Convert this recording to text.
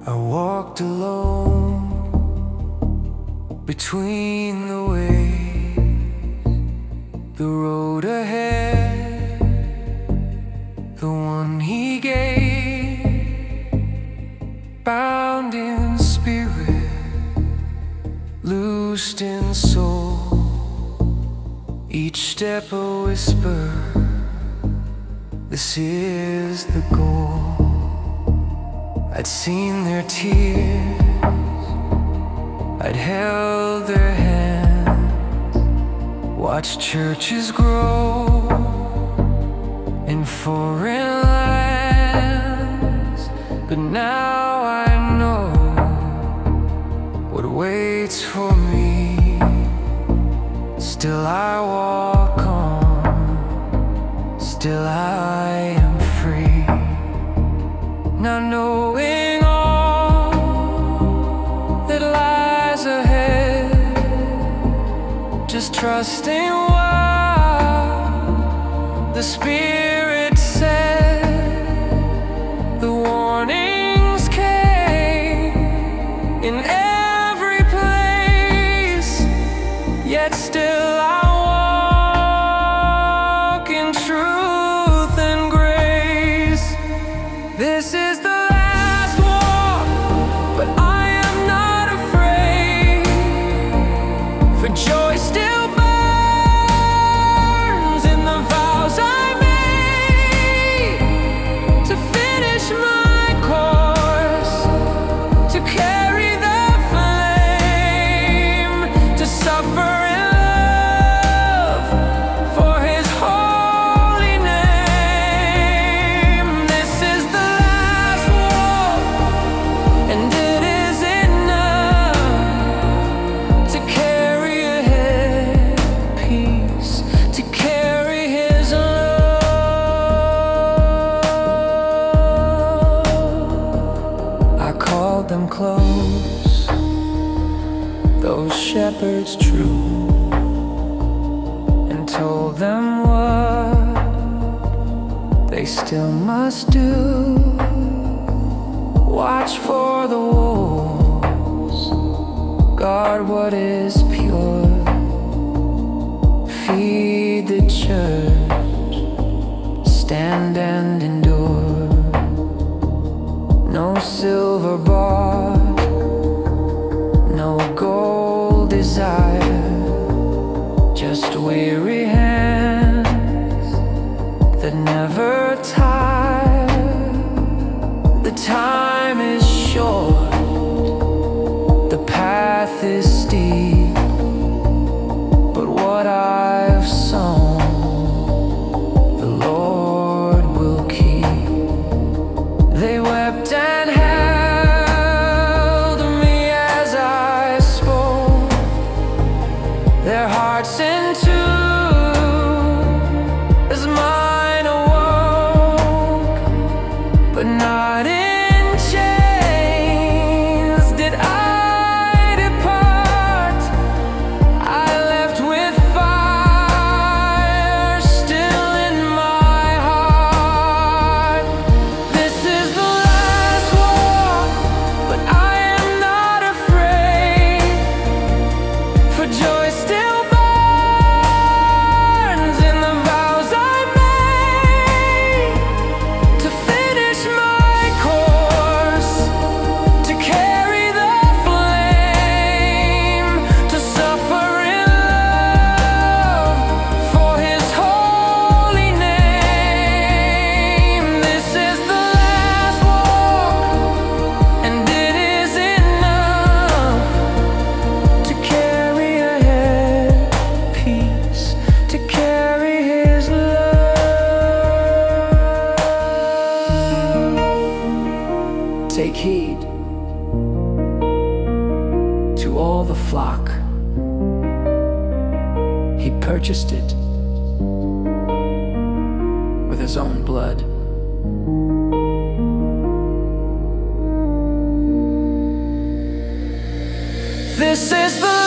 I walked alone between the ways, the road ahead, the one he gave, bound in spirit, loosed in soul, each step a whisper, this is the goal. I'd seen their tears, I'd held their hands, watched churches grow in foreign lands. But now I know what waits for me. Still I walk on, still I am free. Now knowing all that lies ahead, just trusting what the Spirit said. The warnings came in every place, yet still I walk in truth and grace. This is the last walk, but I am not afraid, for joy still burns in the vows I made, to finish my course, to carry the flame, to suffer in love for His holy name. This is the last walk, and it is enough to carry ahead peace, to carry His love. I called them close, those shepherds true, and told them what they still must do. Watch for the wolves, guard what is pure, feed the church, stand and endure. No silver bought, no gold desire, just weary hands that never tire. The time is short, the path is steep, but what I've sown, the Lord will keep. They wept and held me as I spoke, their hearts in tune as mine awoke, but not in chains did I depart. I left with fire still in my heart. This is the last walk, but I am not afraid, for joy still burns in the vows I made, to finish my course, to carry the flame, to suffer in love for His holy name. This is the last walk, and it is enough to carry ahead peace, to carry His love. Take heed to all the flock, He purchased it with His own blood. This is the